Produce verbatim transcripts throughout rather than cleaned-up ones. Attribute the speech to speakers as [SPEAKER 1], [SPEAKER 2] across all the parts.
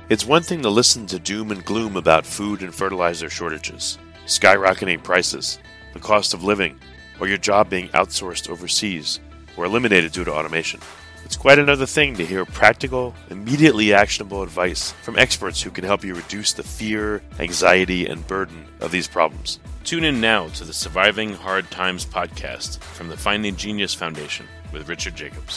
[SPEAKER 1] It's one thing to listen to doom and gloom about food and fertilizer shortages, skyrocketing prices, the cost of living, or your job being outsourced overseas or eliminated due to automation. It's quite another thing to hear practical, immediately actionable advice from experts who can help you reduce the fear, anxiety, and burden of these problems. Tune in now to the Surviving Hard Times podcast from the Finding Genius Foundation with Richard Jacobs.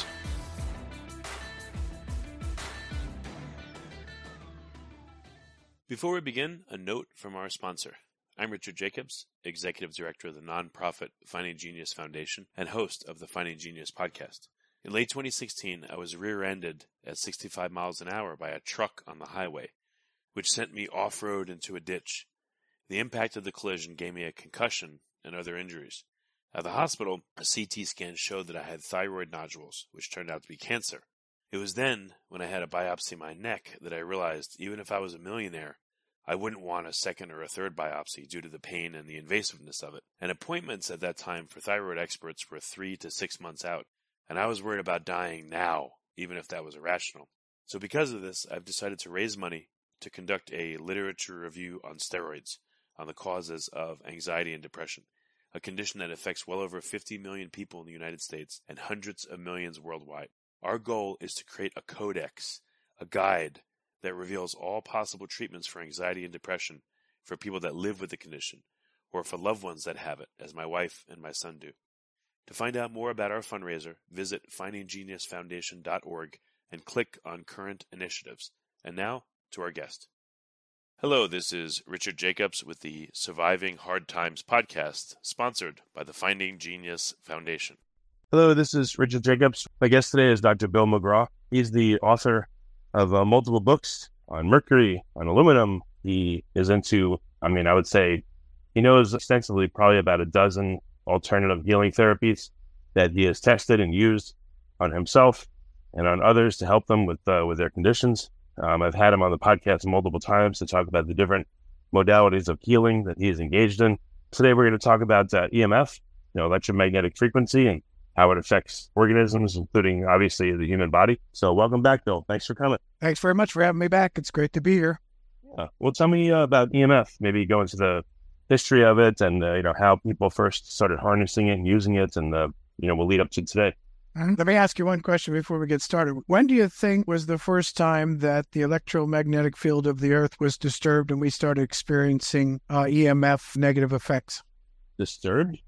[SPEAKER 1] Before we begin, a note from our sponsor. I'm Richard Jacobs, Executive Director of the nonprofit Finding Genius Foundation and host of the Finding Genius podcast. In late twenty sixteen, I was rear-ended at sixty-five miles an hour by a truck on the highway, which sent me off-road into a ditch. The impact of the collision gave me a concussion and other injuries. At the hospital, a C T scan showed that I had thyroid nodules, which turned out to be cancer. It was then, when I had a biopsy of my neck, that I realized even if I was a millionaire, I wouldn't want a second or a third biopsy due to the pain and the invasiveness of it. And appointments at that time for thyroid experts were three to six months out, and I was worried about dying now, even if that was irrational. So because of this, I've decided to raise money to conduct a literature review on steroids, on the causes of anxiety and depression, a condition that affects well over fifty million people in the United States and hundreds of millions worldwide. Our goal is to create a codex, a guide that reveals all possible treatments for anxiety and depression for people that live with the condition or for loved ones that have it, as my wife and my son do. To find out more about our fundraiser, visit finding genius foundation dot org and click on Current Initiatives. And now, to our guest. Hello, this is Richard Jacobs with the Surviving Hard Times podcast, sponsored by the Finding Genius Foundation.
[SPEAKER 2] Hello, this is Richard Jacobs. My guest today is Doctor Bill McGraw. He's the author of uh, multiple books on mercury, on aluminum. He is into, I mean, I would say he knows extensively probably about a dozen alternative healing therapies that he has tested and used on himself and on others to help them with uh, with their conditions. Um, I've had him on the podcast multiple times to talk about the different modalities of healing that he is engaged in. Today, we're going to talk about uh, E M F, you know, electromagnetic frequency, and how it affects organisms, including, obviously, the human body. So welcome back, Bill. Thanks for coming.
[SPEAKER 3] Thanks very much for having me back. It's great to be here.
[SPEAKER 2] Yeah. Well, tell me uh, about E M F. Maybe go into the history of it and, uh, you know, how people first started harnessing it and using it, and, uh, you know, we'll lead up to today.
[SPEAKER 3] Let me ask you one question before we get started. When do you think was the first time that the electromagnetic field of the Earth was disturbed and we started experiencing uh, E M F negative effects?
[SPEAKER 2] Disturbed?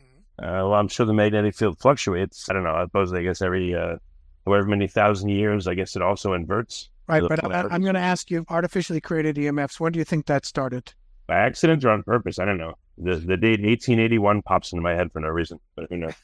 [SPEAKER 2] Uh, well, I'm sure the magnetic field fluctuates. I don't know. I suppose, I guess, every uh, however many thousand years, I guess it also inverts.
[SPEAKER 3] Right, but I, I'm going to ask you, artificially created E M Fs, when do you think that started?
[SPEAKER 2] By accident or on purpose? I don't know. The the date eighteen eighty-one pops into my head for no reason, but who knows?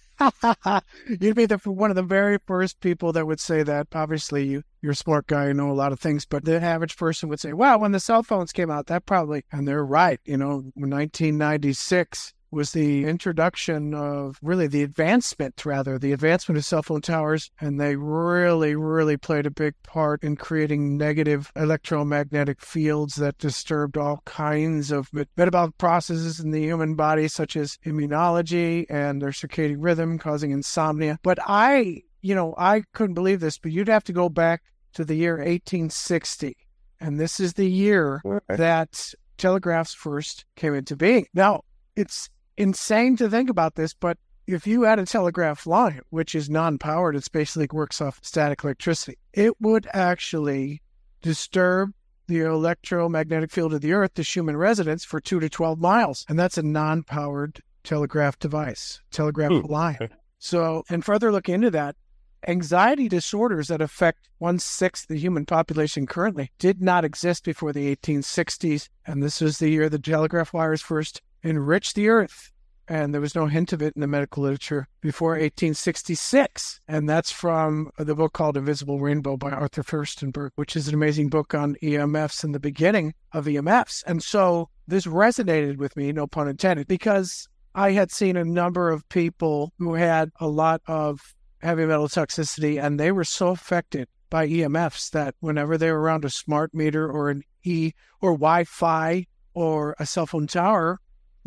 [SPEAKER 3] You'd be the, one of the very first people that would say that. Obviously, you, you're a smart guy, you know a lot of things, but the average person would say, wow, when the cell phones came out, that probably, and they're right, you know, nineteen ninety-six was the introduction of really the advancement, rather, the advancement of cell phone towers. And they really, really played a big part in creating negative electromagnetic fields that disturbed all kinds of metabolic processes in the human body, such as immunology and their circadian rhythm, causing insomnia. But I, you know, I couldn't believe this, but you'd have to go back to the year eighteen sixty. And this is the year that telegraphs first came into being. Now, it's insane to think about this, but if you had a telegraph line, which is non-powered, it basically works off static electricity, it would actually disturb the electromagnetic field of the Earth to human residents for two to twelve miles. And that's a non-powered telegraph device, telegraph Ooh. line. So, and further look into that, anxiety disorders that affect one-sixth of the human population currently did not exist before the eighteen sixties. And this was the year the telegraph wires first enriched the Earth. And there was no hint of it in the medical literature before eighteen sixty-six. And that's from the book called Invisible Rainbow by Arthur Firstenberg, which is an amazing book on E M Fs and the beginning of E M Fs. And so this resonated with me, no pun intended, because I had seen a number of people who had a lot of heavy metal toxicity, and they were so affected by E M Fs that whenever they were around a smart meter or an E or Wi-Fi or a cell phone tower,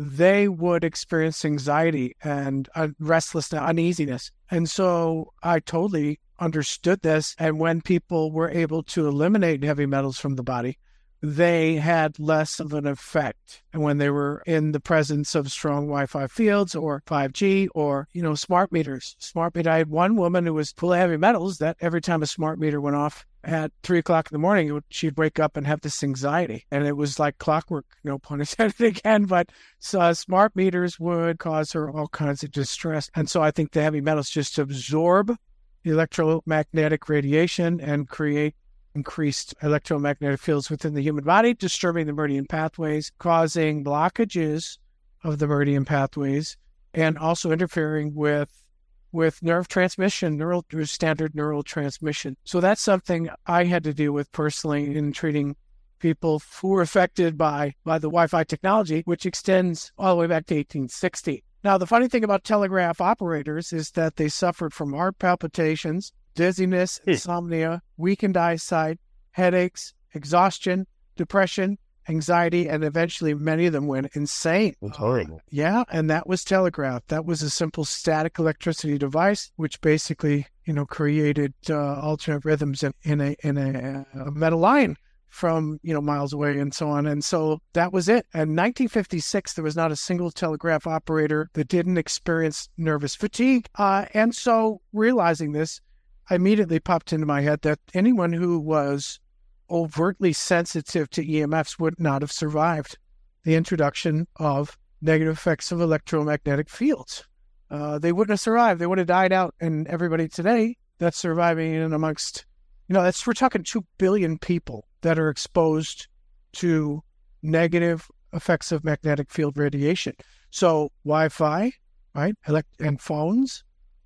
[SPEAKER 3] they would experience anxiety and uh, restlessness, uneasiness. And so I totally understood this. And when people were able to eliminate heavy metals from the body, they had less of an effect. And when they were in the presence of strong Wi-Fi fields or five G or, you know, smart meters, smart meter. I had one woman who was full of heavy metals that every time a smart meter went off at three o'clock in the morning, it would, she'd wake up and have this anxiety. And it was like clockwork, no pun intended again, but so smart meters would cause her all kinds of distress. And so I think the heavy metals just absorb electromagnetic radiation and create increased electromagnetic fields within the human body, disturbing the meridian pathways, causing blockages of the meridian pathways, and also interfering with with nerve transmission, neural standard neural transmission. So that's something I had to deal with personally in treating people who were affected by, by the Wi-Fi technology, which extends all the way back to eighteen sixty. Now, the funny thing about telegraph operators is that they suffered from heart palpitations, dizziness, insomnia, weakened eyesight, headaches, exhaustion, depression, anxiety, and eventually many of them went insane.
[SPEAKER 2] That's horrible.
[SPEAKER 3] Uh, yeah, and that was telegraph. That was a simple static electricity device, which basically, you know, created uh, alternate rhythms in, in a in a, a metal line from, you know, miles away and so on. And so that was it. And in nineteen fifty-six, there was not a single telegraph operator that didn't experience nervous fatigue. Uh, and so realizing this, I immediately popped into my head that anyone who was overtly sensitive to E M Fs would not have survived the introduction of negative effects of electromagnetic fields. Uh, they wouldn't have survived. They would have died out. And everybody today that's surviving in amongst, you know, that's we're talking two billion people that are exposed to negative effects of magnetic field radiation. So Wi-Fi, right, elect- and phones,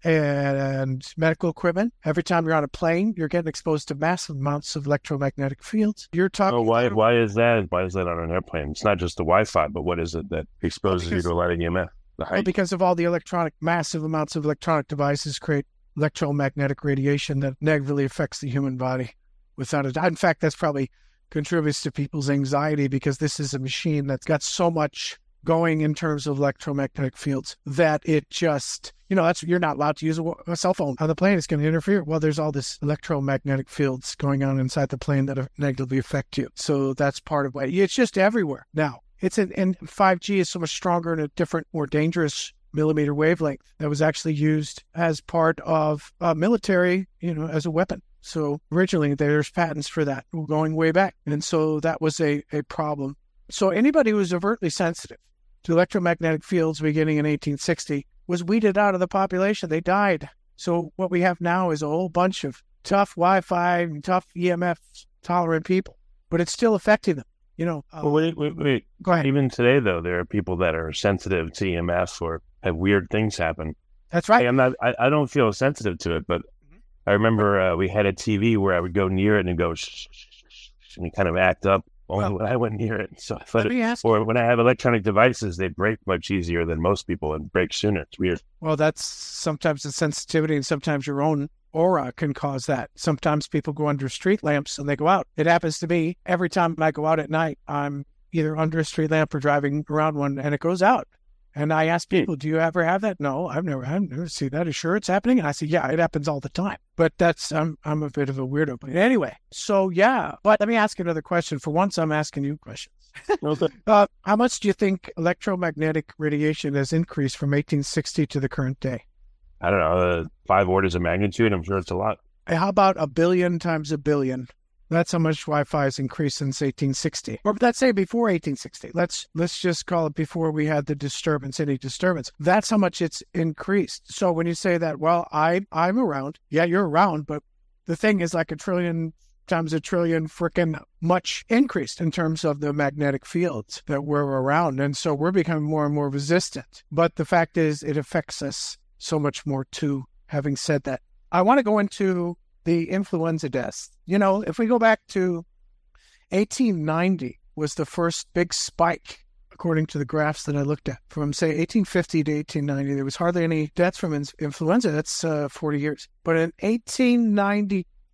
[SPEAKER 3] and medical equipment. Every time you're on a plane, you're getting exposed to massive amounts of electromagnetic fields. You're talking.
[SPEAKER 2] Oh, why? Why is that? Why is that on an airplane? It's not just the Wi-Fi, but what is it that exposes
[SPEAKER 3] because,
[SPEAKER 2] you to a lot of E M F? The height.
[SPEAKER 3] Well, because of all the electronic, massive amounts of electronic devices create electromagnetic radiation that negatively affects the human body, without a doubt. In fact, that's probably contributes to people's anxiety because this is a machine that's got so much going in terms of electromagnetic fields that it just, you know, that's you're not allowed to use a, a cell phone on the plane. It's going to interfere. Well, there's all this electromagnetic fields going on inside the plane that negatively affect you. So that's part of why it's just everywhere now. It's an, and five G is so much stronger and a different, more dangerous millimeter wavelength that was actually used as part of uh, military, you know, as a weapon. So originally there's patents for that going way back. And so that was a, a problem. So anybody who was overtly sensitive to electromagnetic fields beginning in eighteen sixty was weeded out of the population. They died. So what we have now is a whole bunch of tough Wi-Fi and tough E M F tolerant people, but it's still affecting them. You know. Uh,
[SPEAKER 2] well, wait, wait, wait.
[SPEAKER 3] Go ahead.
[SPEAKER 2] Even today, though, there are people that are sensitive to E M F or have weird things happen.
[SPEAKER 3] That's right.
[SPEAKER 2] Hey, I'm not. I, I don't feel sensitive to it, but mm-hmm. I remember uh, we had a T V where I would go near it and go shh, shh, shh, shh, and kind of act up. Only well, when I went near it. So I thought it, or when I have electronic devices, they break much easier than most people and break sooner. It's weird.
[SPEAKER 3] Well, that's sometimes the sensitivity and sometimes your own aura can cause that. Sometimes people go under street lamps and they go out. It happens to me every time I go out at night. I'm either under a street lamp or driving around one and it goes out. And I ask people, do you ever have that? No, I've never, I've never seen that. Are you sure it's happening? And I say, yeah, it happens all the time. But that's, I'm I'm a bit of a weirdo. But anyway, so yeah. But let me ask you another question. For once, I'm asking you questions.
[SPEAKER 2] Okay.
[SPEAKER 3] uh, how much do you think electromagnetic radiation has increased from eighteen sixty to the current day?
[SPEAKER 2] I don't know, uh, five orders of magnitude. I'm sure it's a lot.
[SPEAKER 3] How about a billion times a billion? That's how much Wi-Fi has increased since eighteen sixty. Or let's say before eighteen sixty. Let's let's just call it before we had the disturbance, any disturbance. That's how much it's increased. So when you say that, well, I, I'm around. Yeah, you're around. But the thing is like a trillion times a trillion freaking much increased in terms of the magnetic fields that we're around. And so we're becoming more and more resistant. But the fact is it affects us so much more too, having said that. I want to go into the influenza deaths. You know, if we go back to eighteen ninety was the first big spike, according to the graphs that I looked at. From, say, eighteen fifty to eighteen ninety, there was hardly any deaths from in- influenza. That's uh, forty years. But in eighteen ninety,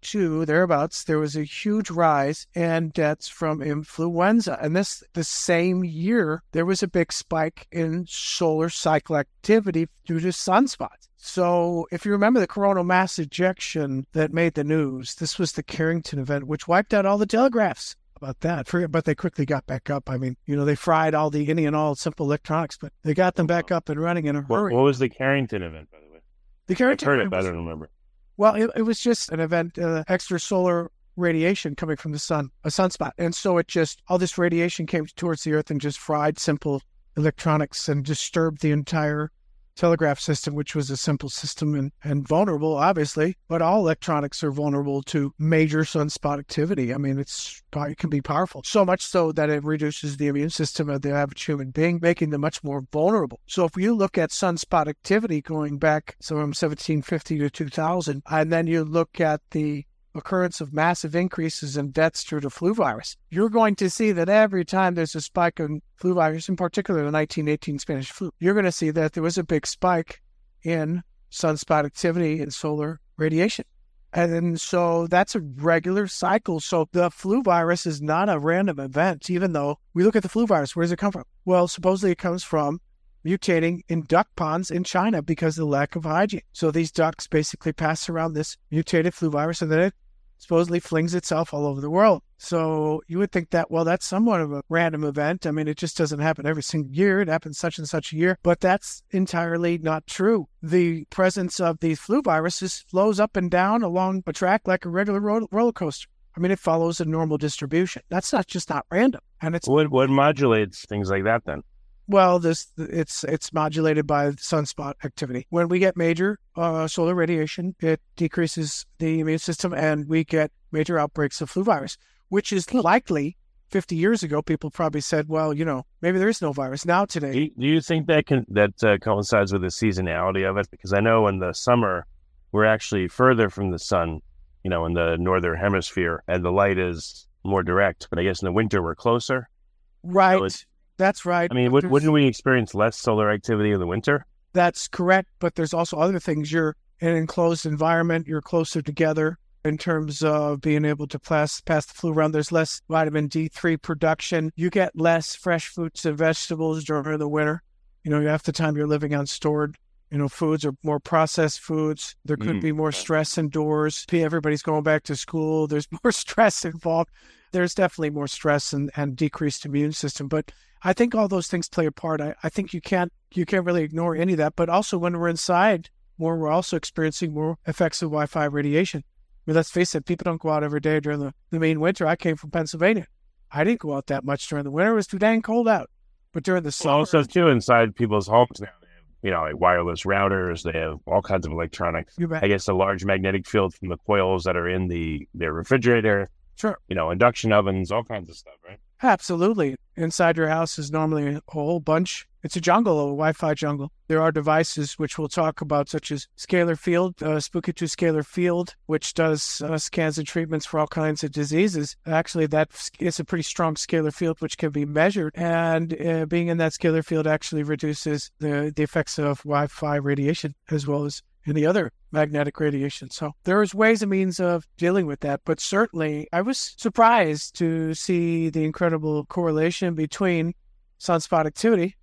[SPEAKER 3] two, thereabouts, there was a huge rise in deaths from influenza. And this the same year, there was a big spike in solar cycle activity due to sunspots. So if you remember the coronal mass ejection that made the news, this was the Carrington event, which wiped out all the telegraphs. About that, but they quickly got back up. I mean, you know, they fried all the any and all simple electronics, but they got them back up and running in a hurry.
[SPEAKER 2] What, what was the Carrington event, by the way?
[SPEAKER 3] The Carrington
[SPEAKER 2] I've heard it,
[SPEAKER 3] event
[SPEAKER 2] but
[SPEAKER 3] was,
[SPEAKER 2] I don't remember.
[SPEAKER 3] Well, it, it was just an event, uh, extra solar radiation coming from the sun, a sunspot. And so it just, all this radiation came towards the Earth and just fried simple electronics and disturbed the entire telegraph system, which was a simple system and, and vulnerable, obviously, but all electronics are vulnerable to major sunspot activity. I mean, it's it can be powerful, so much so that it reduces the immune system of the average human being, making them much more vulnerable. So if you look at sunspot activity going back so from seventeen fifty to two thousand, and then you look at the occurrence of massive increases in deaths due to flu virus, you're going to see that every time there's a spike in flu virus, in particular the nineteen eighteen Spanish flu, you're going to see that there was a big spike in sunspot activity and solar radiation. And so that's a regular cycle. So the flu virus is not a random event, even though we look at the flu virus. Where does it come from? Well, supposedly it comes from mutating in duck ponds in China because of the lack of hygiene. So these ducks basically pass around this mutated flu virus, and then it supposedly flings itself all over the world. So you would think that, well, that's somewhat of a random event. I mean, it just doesn't happen every single year. It happens such and such a year, but that's entirely not true. The presence of these flu viruses flows up and down along a track like a regular ro- roller coaster. I mean, it follows a normal distribution. That's not just not random. And it's
[SPEAKER 2] what what modulates things like that then?
[SPEAKER 3] Well, this it's it's modulated by sunspot activity. When we get major uh, solar radiation, it decreases the immune system, and we get major outbreaks of flu virus, which is likely. fifty years ago, people probably said, "Well, you know, maybe there is no virus." Now today,
[SPEAKER 2] do you, do you think that can that uh, coincides with the seasonality of it? Because I know in the summer we're actually further from the sun, you know, in the northern hemisphere, and the light is more direct. But I guess in the winter we're closer.
[SPEAKER 3] Right.
[SPEAKER 2] So
[SPEAKER 3] That's right.
[SPEAKER 2] I mean, would, wouldn't we experience less solar activity in the winter?
[SPEAKER 3] That's correct, but there's also other things. You're in an enclosed environment. You're closer together in terms of being able to pass, pass the flu around. There's less vitamin D three production. You get less fresh fruits and vegetables during the winter. You know, half the time you're living on stored, you know, foods or more processed foods. There could mm. be more stress indoors. Everybody's going back to school. There's more stress involved. There's definitely more stress and, and decreased immune system. But I think all those things play a part. I, I think you can't you can't really ignore any of that. But also when we're inside more, we're also experiencing more effects of Wi-Fi radiation. I mean, let's face it, people don't go out every day during the, the main winter. I came from Pennsylvania. I didn't go out that much during the winter. It was too dang cold out. But during the summer...
[SPEAKER 2] Also, too, inside people's homes now, they have, you know, like wireless routers. They have all kinds of electronics. I guess a large magnetic field from the coils that are in the their refrigerator.
[SPEAKER 3] Sure.
[SPEAKER 2] You know, induction ovens, all kinds of stuff, right?
[SPEAKER 3] Absolutely. Inside your house is normally a whole bunch. It's a jungle, a Wi-Fi jungle. There are devices which we'll talk about, such as Scalar Field, uh, Spooky two Scalar Field, which does uh, scans and treatments for all kinds of diseases. Actually, that is a pretty strong scalar field which can be measured, and uh, being in that scalar field actually reduces the, the effects of Wi-Fi radiation as well as any other magnetic radiation. So there's ways and means of dealing with that. But certainly, I was surprised to see the incredible correlation between sunspot activity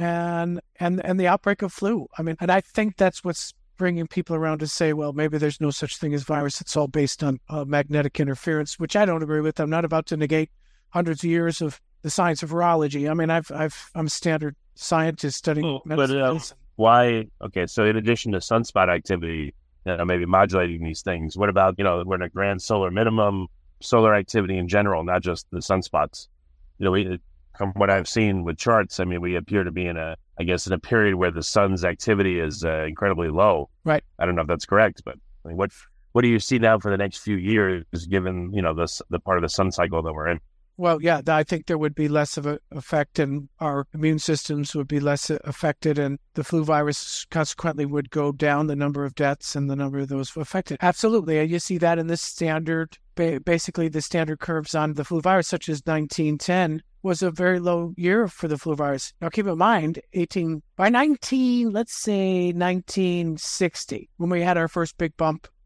[SPEAKER 3] and and and the outbreak of flu. I mean, and I think that's what's bringing people around to say, well, maybe there's no such thing as virus. It's all based on uh, magnetic interference, which I don't agree with. I'm not about to negate hundreds of years of the science of virology. I mean, I've I've I'm a standard scientist studying
[SPEAKER 2] oh,
[SPEAKER 3] medicine.
[SPEAKER 2] But, um, why? Okay, so in addition to sunspot activity, you know, maybe modulating these things, what about, you know, we're in a grand solar minimum, solar activity in general, not just the sunspots? You know, we, from what I've seen with charts, I mean, we appear to be in a, I guess, in a period where the sun's activity is uh, incredibly low.
[SPEAKER 3] Right.
[SPEAKER 2] I don't know if that's correct, but I mean, what what do you see now for the next few years, given, you know, this the part of the sun cycle that we're in?
[SPEAKER 3] Well, yeah, I think there would be less of an effect, and our immune systems would be less affected, and the flu virus consequently would go down, the number of deaths and the number of those affected. Absolutely. You see that in the standard, basically the standard curves on the flu virus, such as nineteen ten, was a very low year for the flu virus. Now, keep in mind, eighteen by nineteen, let's say nineteen sixty, when we had our first big bump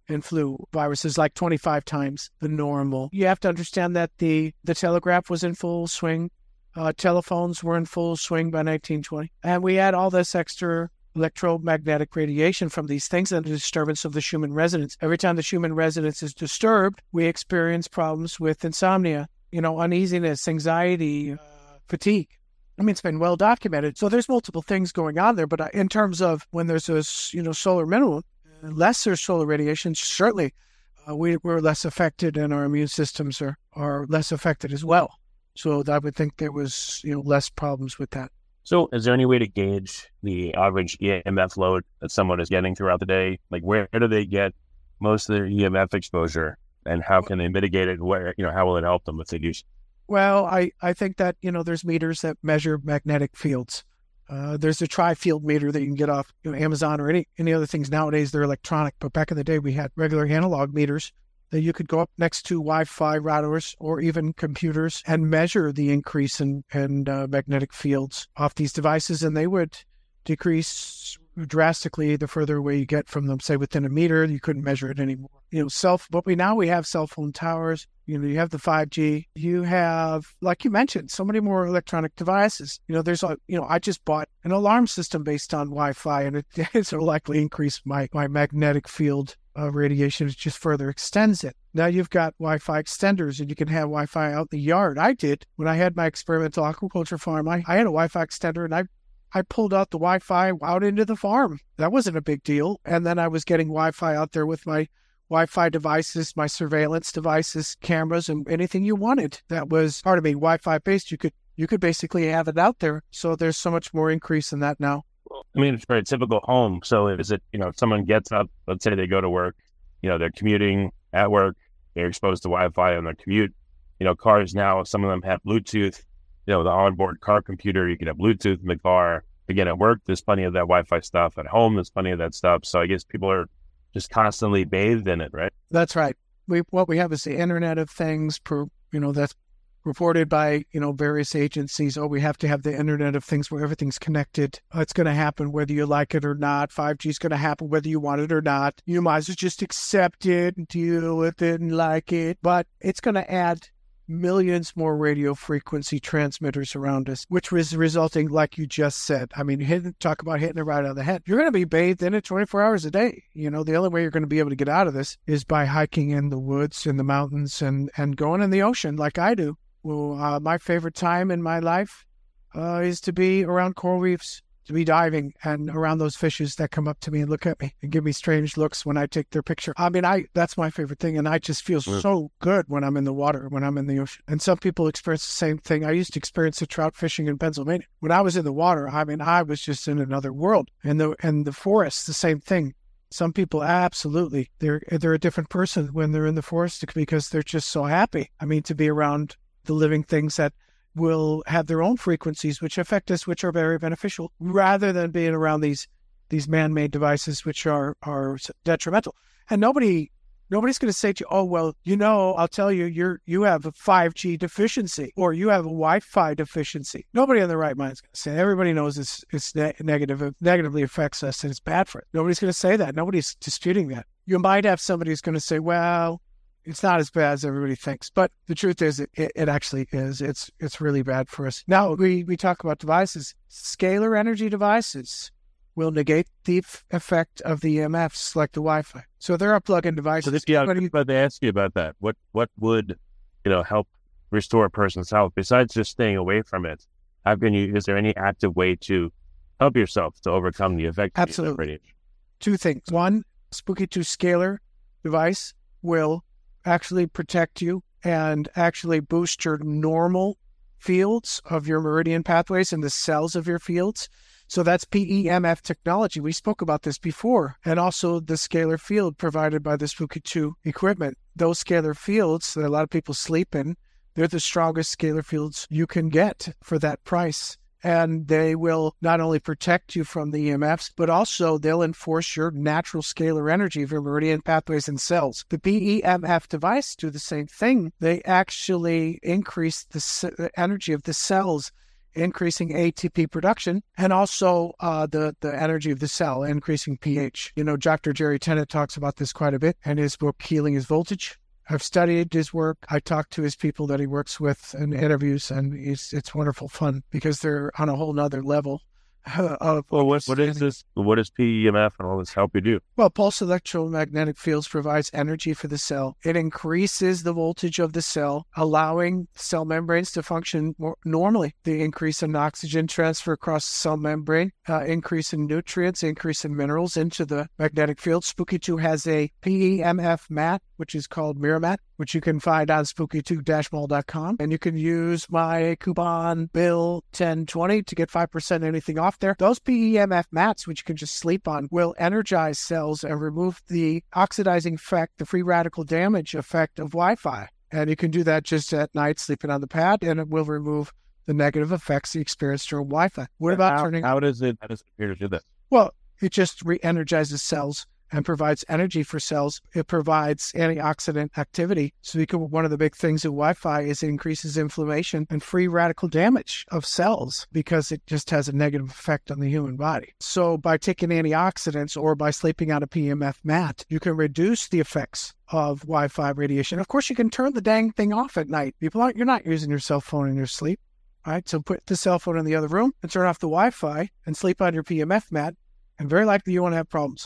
[SPEAKER 3] and flu viruses, like twenty-five times the normal. You have to understand that the, the telegraph was in full swing. Uh, telephones were in full swing by nineteen twenty. And we had all this extra electromagnetic radiation from these things and the disturbance of the Schumann resonance. Every time the Schumann resonance is disturbed, we experience problems with insomnia, you know, uneasiness, anxiety, uh, fatigue. I mean, it's been well documented. So there's multiple things going on there. But in terms of when there's a, you know, solar minimum, lesser solar radiation, certainly uh, we, we're less affected and our immune systems are, are less affected as well. So I would think there was, you know, less problems with that.
[SPEAKER 2] So is there any way to gauge the average E M F load that someone is getting throughout the day? Like where do they get most of their E M F exposure and how can they mitigate it? Where, you know, how will it help them if they do?
[SPEAKER 3] Well, I, I think that, you know, there's meters that measure magnetic fields. Uh, there's a tri-field meter that you can get off, you know, Amazon or any, any other things. Nowadays, they're electronic. But back in the day, we had regular analog meters that you could go up next to Wi-Fi routers or even computers and measure the increase in, in uh, magnetic fields off these devices, and they would decrease drastically the further away you get from them. Say within a meter, you couldn't measure it anymore. You know, self. But we now we have cell phone towers. You know, you have the five G. You have, like you mentioned, so many more electronic devices. You know, there's a. You know, I just bought an alarm system based on Wi-Fi, and it it's likely increase my my magnetic field. Uh, radiation, it just further extends it. Now you've got Wi-Fi extenders and you can have Wi-Fi out in the yard. I did. When I had my experimental aquaculture farm, I, I had a Wi-Fi extender and I, I pulled out the Wi-Fi out into the farm. That wasn't a big deal. And then I was getting Wi-Fi out there with my Wi-Fi devices, my surveillance devices, cameras, and anything you wanted. That was, pardon me, Wi-Fi based. You could, you could basically have it out there. So there's so much more increase in that now.
[SPEAKER 2] I mean, it's for a typical home. So is it, you know, if someone gets up, let's say they go to work, you know, they're commuting at work, they're exposed to Wi-Fi on their commute. You know, cars now, some of them have Bluetooth, you know, the onboard car computer, you can have Bluetooth in the car. Again, at work, there's plenty of that Wi-Fi stuff. At home, there's plenty of that stuff. So I guess people are just constantly bathed in it, right?
[SPEAKER 3] That's right. We What we have is the Internet of Things, per, you know, that's reported by, you know, various agencies. Oh, we have to have the Internet of Things where everything's connected. Oh, it's going to happen whether you like it or not. five G is going to happen whether you want it or not. You might as well just accept it and deal with it and like it. But it's going to add millions more radio frequency transmitters around us, which was resulting, like you just said. I mean, hit, talk about hitting it right on the head. You're going to be bathed in it twenty-four hours a day. You know, the only way you're going to be able to get out of this is by hiking in the woods, in the mountains, and, and going in the ocean like I do. Well, uh, my favorite time in my life uh, is to be around coral reefs, to be diving and around those fishes that come up to me and look at me and give me strange looks when I take their picture. I mean, I that's my favorite thing, and I just feel mm. so good when I'm in the water, when I'm in the ocean. And some people experience the same thing. I used to experience the trout fishing in Pennsylvania. When I was in the water, I mean, I was just in another world. And the and the forest, the same thing. Some people absolutely, they're they're a different person when they're in the forest because they're just so happy. I mean, to be around the living things that will have their own frequencies which affect us, which are very beneficial, rather than being around these these man-made devices which are are detrimental. And nobody nobody's going to say to you, oh, well, you know, I'll tell you, you're you have a five G deficiency or you have a Wi-Fi deficiency. Nobody in their right mind is going to say. Everybody knows it's it's ne- negative, it negatively affects us and it's bad for it. Nobody's going to say that. Nobody's disputing that. You might have somebody who's going to say, well, it's not as bad as everybody thinks. But the truth is, it, it actually is. It's it's really bad for us. Now, we, we talk about devices. Scalar energy devices will negate the f- effect of the E M Fs like the Wi-Fi. So they're our plug-in devices.
[SPEAKER 2] So this, yeah, I was about to ask you about that. What, what would, you know, help restore a person's health besides just staying away from it? How can you, is there any active way to help yourself to overcome the effect of
[SPEAKER 3] Absolutely.
[SPEAKER 2] radiation?
[SPEAKER 3] Two things. One, Spooky two scalar device will actually protect you and actually boost your normal fields of your meridian pathways and the cells of your fields. So that's P E M F technology. We spoke about this before. And also the scalar field provided by the Spooky two equipment. Those scalar fields that a lot of people sleep in, they're the strongest scalar fields you can get for that price. And they will not only protect you from the E M Fs, but also they'll enforce your natural scalar energy of your meridian pathways and cells. The P E M F device do the same thing. They actually increase the, the energy of the cells increasing A T P production, and also uh, the, the energy of the cell, increasing pH. You know, Doctor Jerry Tennant talks about this quite a bit in his book, Healing His Voltage. I've studied his work. I talk to his people that he works with in interviews, and it's, it's wonderful fun because they're on a whole nother level. Of
[SPEAKER 2] well, what, what is this? What does P E M F and all this help you do?
[SPEAKER 3] Well, pulse electromagnetic fields provides energy for the cell. It increases the voltage of the cell, allowing cell membranes to function more normally. The increase in oxygen transfer across the cell membrane, uh, increase in nutrients, increase in minerals into the magnetic field. Spooky two has a P E M F mat, which is called MirrorMat, which you can find on spooky two dash mall dot com. And you can use my coupon bill ten twenty to get five percent anything off there. Those P E M F mats, which you can just sleep on, will energize cells and remove the oxidizing effect, the free radical damage effect of Wi-Fi. And you can do that just at night, sleeping on the pad, and it will remove the negative effects you experience during Wi-Fi. What about
[SPEAKER 2] how,
[SPEAKER 3] turning...
[SPEAKER 2] How does it, how does it appear to do that?
[SPEAKER 3] Well, it just re-energizes cells and provides energy for cells. It provides antioxidant activity. So we can, one of the big things of Wi-Fi is it increases inflammation and free radical damage of cells because it just has a negative effect on the human body. So by taking antioxidants or by sleeping on a P E M F mat, you can reduce the effects of Wi-Fi radiation. Of course, you can turn the dang thing off at night. People aren't, you're not using your cell phone in your sleep. All right, so put the cell phone in the other room and turn off the Wi-Fi and sleep on your P E M F mat, and very likely you won't have problems.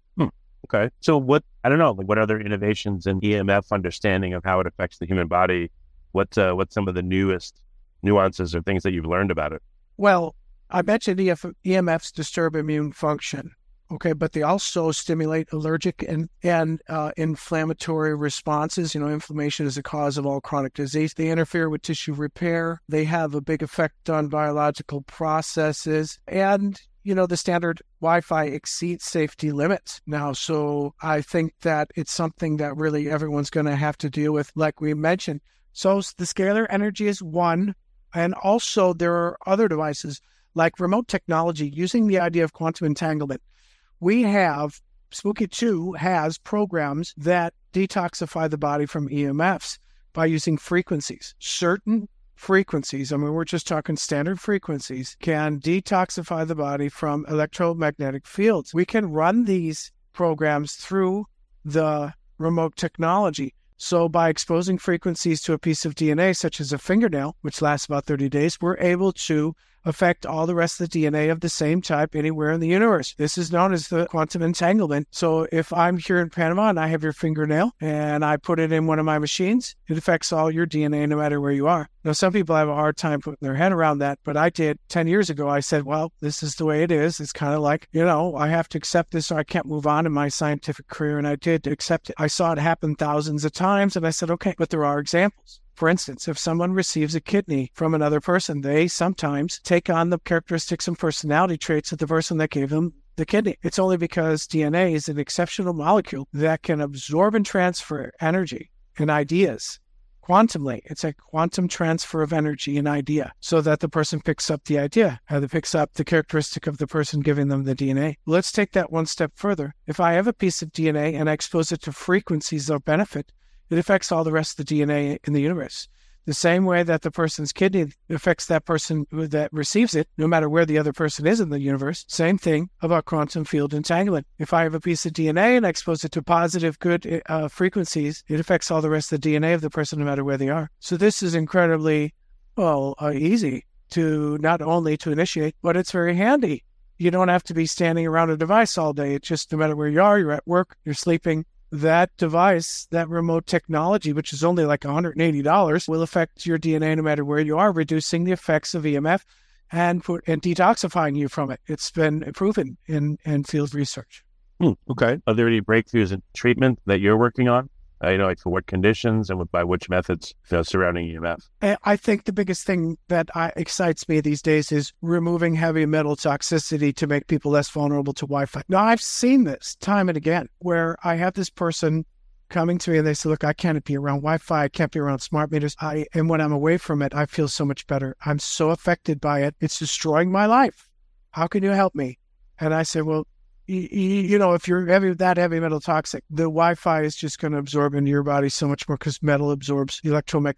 [SPEAKER 2] Okay. So what, I don't know, like what other innovations in E M F understanding of how it affects the human body? What, uh, what's some of the newest nuances or things that you've learned about it?
[SPEAKER 3] Well, I mentioned E M Fs disturb immune function. Okay, but they also stimulate allergic and, and uh, inflammatory responses. You know, inflammation is a cause of all chronic disease. They interfere with tissue repair. They have a big effect on biological processes. And, you know, the standard Wi-Fi exceeds safety limits now. So I think that it's something that really everyone's going to have to deal with, like we mentioned. So the scalar energy is one. And also there are other devices like remote technology using the idea of quantum entanglement. We have, Spooky two has programs that detoxify the body from E M Fs by using frequencies. Certain frequencies, I mean, we're just talking standard frequencies, can detoxify the body from electromagnetic fields. We can run these programs through the remote technology. So by exposing frequencies to a piece of D N A, such as a fingernail, which lasts about thirty days, we're able to affect all the rest of the D N A of the same type anywhere in the universe. This is known as the quantum entanglement. So if I'm here in Panama and I have your fingernail and I put it in one of my machines, it affects all your D N A no matter where you are. Now, some people have a hard time putting their head around that, but I did ten years ago. I said, well, this is the way it is. It's kind of like, you know, I have to accept this or I can't move on in my scientific career. And I did accept it. I saw it happen thousands of times and I said, okay, but there are examples. For instance, if someone receives a kidney from another person, they sometimes take on the characteristics and personality traits of the person that gave them the kidney. It's only because D N A is an exceptional molecule that can absorb and transfer energy and ideas quantumly. It's a quantum transfer of energy and idea so that the person picks up the idea and it picks up the characteristic of the person giving them the D N A. Let's take that one step further. If I have a piece of D N A and I expose it to frequencies of benefit, it affects all the rest of the D N A in the universe. The same way that the person's kidney affects that person that receives it, no matter where the other person is in the universe. Same thing about quantum field entanglement. If I have a piece of D N A and I expose it to positive, good uh, frequencies, it affects all the rest of the D N A of the person, no matter where they are. So this is incredibly, well, uh, easy to not only to initiate, but it's very handy. You don't have to be standing around a device all day. It's just no matter where you are, you're at work, you're sleeping, that device, that remote technology, which is only like one hundred eighty dollars, will affect your D N A no matter where you are, reducing the effects of E M F and put, and detoxifying you from it. It's been proven in, in field research.
[SPEAKER 2] Hmm, okay. Are there any breakthroughs in treatment that you're working on? Uh, you know, like for what conditions and by which methods, you know, surrounding E M F?
[SPEAKER 3] I think the biggest thing that I, excites me these days is removing heavy metal toxicity to make people less vulnerable to Wi-Fi. Now, I've seen this time and again where I have this person coming to me and they say, look, I can't be around Wi-Fi. I can't be around smart meters. I, and when I'm away from it, I feel so much better. I'm so affected by it. It's destroying my life. How can you help me? And I said, well, you know, if you're heavy, that heavy metal toxic, the Wi-Fi is just going to absorb into your body so much more because metal absorbs electromagnetic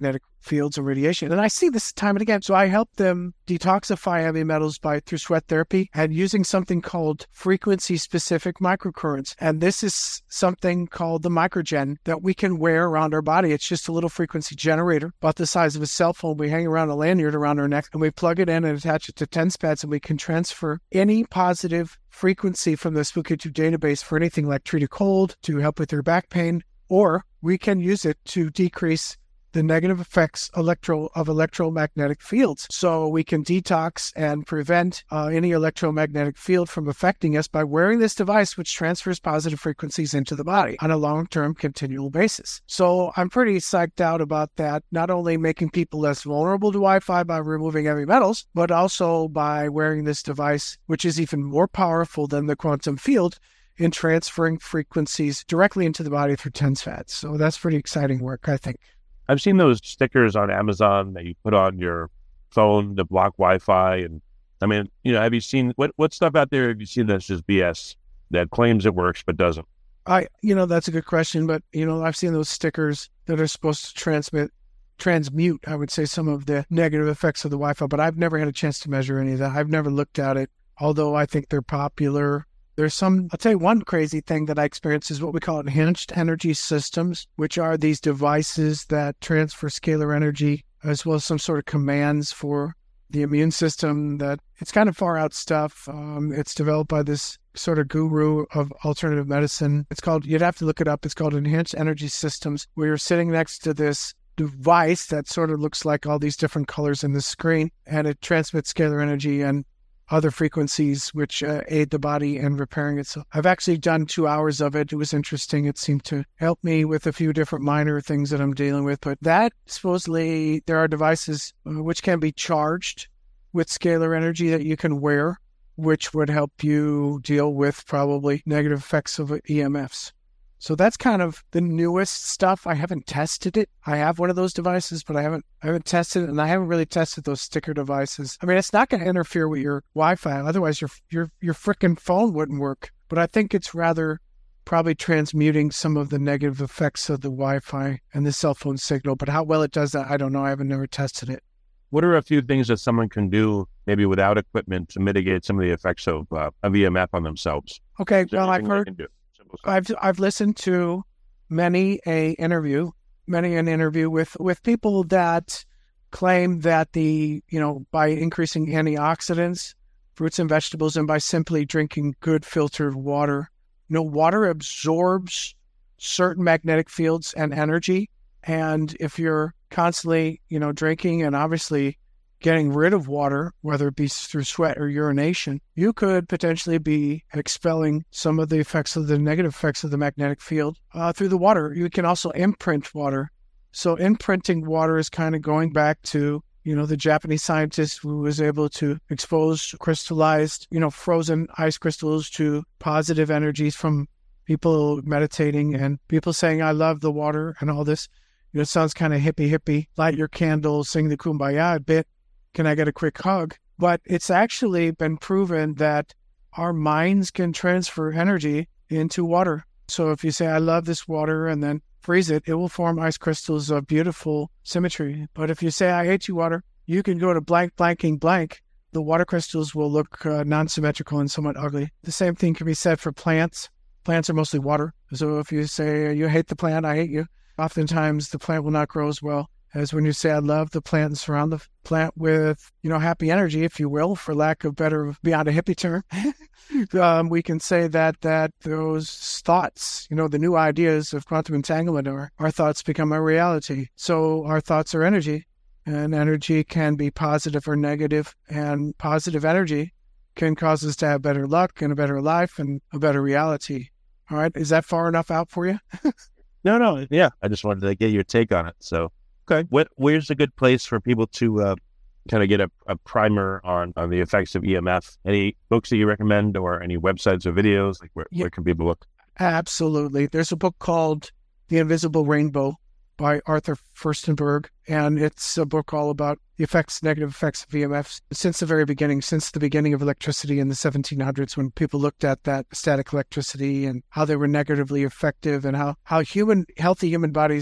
[SPEAKER 3] fields of radiation. And I see this time and again. So I help them detoxify heavy metals by through sweat therapy and using something called frequency-specific microcurrents. And this is something called the Microgen that we can wear around our body. It's just a little frequency generator about the size of a cell phone. We hang around a lanyard around our neck and we plug it in and attach it to TENS pads, and we can transfer any positive frequency from the Spooky two database for anything like treat a cold, to help with your back pain, or we can use it to decrease the negative effects electro of electromagnetic fields. So we can detox and prevent uh, any electromagnetic field from affecting us by wearing this device, which transfers positive frequencies into the body on a long-term continual basis. So I'm pretty psyched out about that, not only making people less vulnerable to Wi-Fi by removing heavy metals, but also by wearing this device, which is even more powerful than the quantum field in transferring frequencies directly into the body through TENS pads. So that's pretty exciting work, I think.
[SPEAKER 2] I've seen those stickers on Amazon that you put on your phone to block Wi-Fi. And I mean, you know, have you seen, what, what stuff out there have you seen that's just B S that claims it works but doesn't?
[SPEAKER 3] I, you know, that's a good question, but, you know, I've seen those stickers that are supposed to transmit, transmute, I would say, some of the negative effects of the Wi-Fi, but I've never had a chance to measure any of that. I've never looked at it, although I think they're popular. There's some, I'll tell you one crazy thing that I experienced is what we call enhanced energy systems, which are these devices that transfer scalar energy as well as some sort of commands for the immune system. That it's kind of far out stuff. Um, it's developed by this sort of guru of alternative medicine. It's called, you'd have to look it up. It's called enhanced energy systems, where you're sitting next to this device that sort of looks like all these different colors in the screen, and it transmits scalar energy and other frequencies which uh, aid the body in repairing it. So I've actually done two hours of it. It was interesting. It seemed to help me with a few different minor things that I'm dealing with. But that, supposedly, there are devices uh, which can be charged with scalar energy that you can wear, which would help you deal with probably negative effects of E M Fs. So that's kind of the newest stuff. I haven't tested it. I have one of those devices, but I haven't I haven't tested it, and I haven't really tested those sticker devices. I mean, it's not going to interfere with your Wi-Fi. Otherwise, your your your frickin' phone wouldn't work. But I think it's rather probably transmuting some of the negative effects of the Wi-Fi and the cell phone signal. But how well it does that, I don't know. I haven't never tested it.
[SPEAKER 2] What are a few things that someone can do, maybe without equipment, to mitigate some of the effects of, uh, of E M F on themselves?
[SPEAKER 3] Okay, well, I've heard... I've I've listened to many a interview, many an interview with, with people that claim that the, you know, by increasing antioxidants, fruits and vegetables, and by simply drinking good filtered water, you know, water absorbs certain magnetic fields and energy. And if you're constantly, you know, drinking and obviously getting rid of water, whether it be through sweat or urination, you could potentially be expelling some of the effects of the negative effects of the magnetic field uh, through the water. You can also imprint water. So imprinting water is kind of going back to, you know, the Japanese scientist who was able to expose crystallized, you know, frozen ice crystals to positive energies from people meditating and people saying, I love the water and all this. You know, it sounds kind of hippie, hippie, light your candles, sing the kumbaya a bit. Can I get a quick hug? But it's actually been proven that our minds can transfer energy into water. So if you say, I love this water, and then freeze it, it will form ice crystals of beautiful symmetry. But if you say, I hate you, water, you can go to blank, blanking, blank. The water crystals will look uh, non-symmetrical and somewhat ugly. The same thing can be said for plants. Plants are mostly water. So if you say, you hate the plant, I hate you, oftentimes the plant will not grow as well as when you say, I love the plant, and surround the plant with, you know, happy energy, if you will, for lack of better, beyond a hippie term. um, we can say that that those thoughts, you know, the new ideas of quantum entanglement, are our thoughts become a reality. So our thoughts are energy, and energy can be positive or negative, and positive energy can cause us to have better luck and a better life and a better reality. All right. Is that far enough out for you?
[SPEAKER 2] no, no. Yeah. I just wanted to get your take on it. So, okay. What, where's a good place for people to uh, kind of get a, a primer on, on the effects of E M F? Any books that you recommend, or any websites or videos? Like where, yeah. where can people look?
[SPEAKER 3] Absolutely. There's a book called The Invisible Rainbow by Arthur Furstenberg, and it's a book all about the effects, negative effects of E M Fs since the very beginning, since the beginning of electricity in the seventeen hundreds, when people looked at that static electricity and how they were negatively effective, and how, how human, healthy human bodies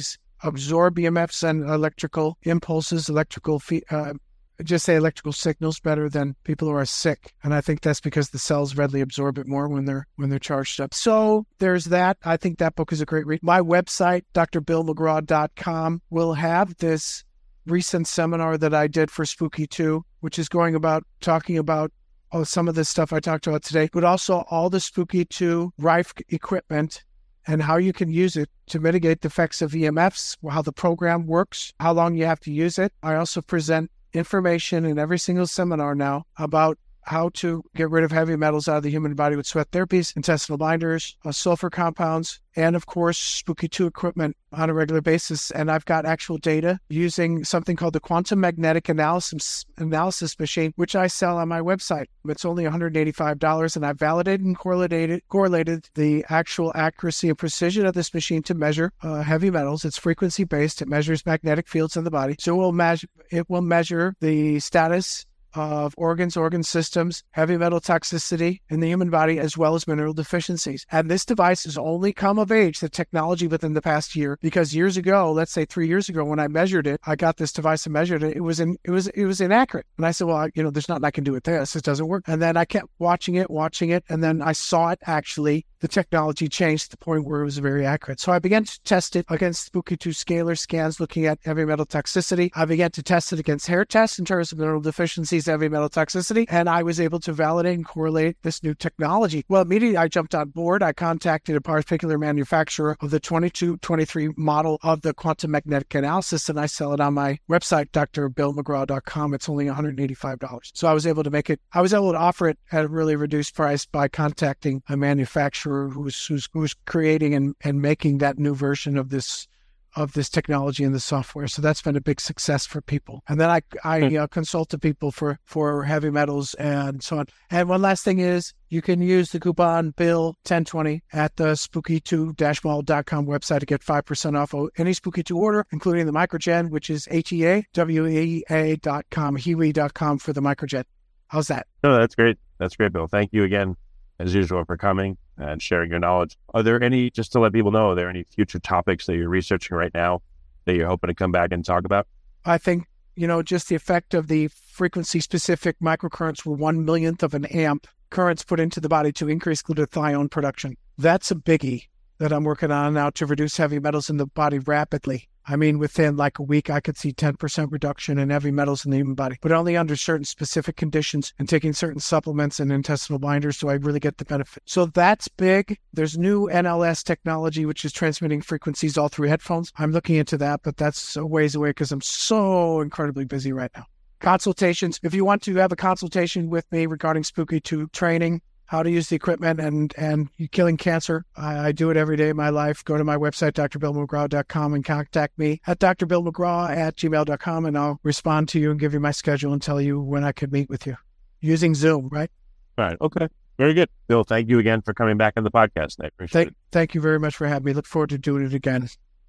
[SPEAKER 3] absorb E M Fs and electrical impulses, electrical, fe- uh, just say electrical signals better than people who are sick. And I think that's because the cells readily absorb it more when they're when they're charged up. So there's that. I think that book is a great read. My website, D R Bill McGraw dot com, will have this recent seminar that I did for Spooky two, which is going about talking about oh, some of the stuff I talked about today, but also all the Spooky two Rife equipment and how you can use it to mitigate the effects of E M Fs, how the program works, how long you have to use it. I also present information in every single seminar now about how to get rid of heavy metals out of the human body with sweat therapies, intestinal binders, uh, sulfur compounds, and of course, Spooky two equipment on a regular basis. And I've got actual data using something called the Quantum Magnetic Analysis Analysis Machine, which I sell on my website. It's only one hundred eighty-five dollars, and I've validated and correlated, correlated the actual accuracy and precision of this machine to measure uh, heavy metals. It's frequency-based. It measures magnetic fields in the body. So it will, measure, it will measure the status of organs, organ systems, heavy metal toxicity in the human body, as well as mineral deficiencies. And this device has only come of age, the technology, within the past year, because years ago, let's say three years ago, when I measured it, I got this device and measured it. It was in, it was it was inaccurate. And I said, well, I, you know, there's nothing I can do with this. It doesn't work. And then I kept watching it, watching it, and then I saw it actually. The technology changed to the point where it was very accurate. So I began to test it against Spooky two scalar scans looking at heavy metal toxicity. I began to test it against hair tests in terms of mineral deficiencies, heavy metal toxicity, and I was able to validate and correlate this new technology. Well, immediately I jumped on board. I contacted a particular manufacturer of the twenty-two twenty-three model of the quantum magnetic analysis, and I sell it on my website, D R Bill McGraw dot com. It's only one hundred eighty-five dollars. So I was able to make it, I was able to offer it at a really reduced price by contacting a manufacturer who's who's, who's creating and, and making that new version of this of this technology and the software. So that's been a big success for people. And then I I uh, consult to people for, for heavy metals and so on. And one last thing is you can use the coupon Bill ten twenty at the spooky two dash mall dot com website to get five percent off any Spooky two order, including the Microgen, which is H E A W E A dot com, Hewe dot com for the Microgen. How's that?
[SPEAKER 2] No, that's great. That's great, Bill. Thank you again, as usual, for coming and sharing your knowledge. Are there any, just to let people know, are there any future topics that you're researching right now that you're hoping to come back and talk about?
[SPEAKER 3] I think, you know, just the effect of the frequency-specific microcurrents were one millionth of an amp currents put into the body to increase glutathione production. That's a biggie that I'm working on now to reduce heavy metals in the body rapidly. I mean, within like a week, I could see ten percent reduction in heavy metals in the human body, but only under certain specific conditions and taking certain supplements and intestinal binders do I really get the benefit. So that's big. There's new N L S technology, which is transmitting frequencies all through headphones. I'm looking into that, but that's a ways away because I'm so incredibly busy right now. Consultations. If you want to have a consultation with me regarding Spooky two training, how to use the equipment and, and killing cancer. I, I do it every day of my life. Go to my website, D R Bill McGraw dot com, and contact me at D R Bill McGraw at gmail dot com, and I'll respond to you and give you my schedule and tell you when I could meet with you. Using Zoom, right?
[SPEAKER 2] All right. Okay. Very good. Bill, thank you again for coming back on the podcast. I appreciate
[SPEAKER 3] thank,
[SPEAKER 2] it.
[SPEAKER 3] Thank you very much for having me. Look forward to doing it again.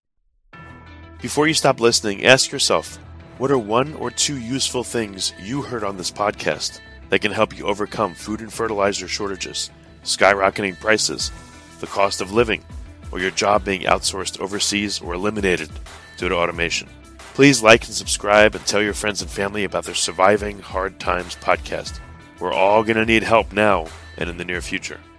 [SPEAKER 1] Before you stop listening, ask yourself, what are one or two useful things you heard on this podcast that can help you overcome food and fertilizer shortages, skyrocketing prices, the cost of living, or your job being outsourced overseas or eliminated due to automation? Please like and subscribe and tell your friends and family about their Surviving Hard Times podcast. We're all going to need help now and in the near future.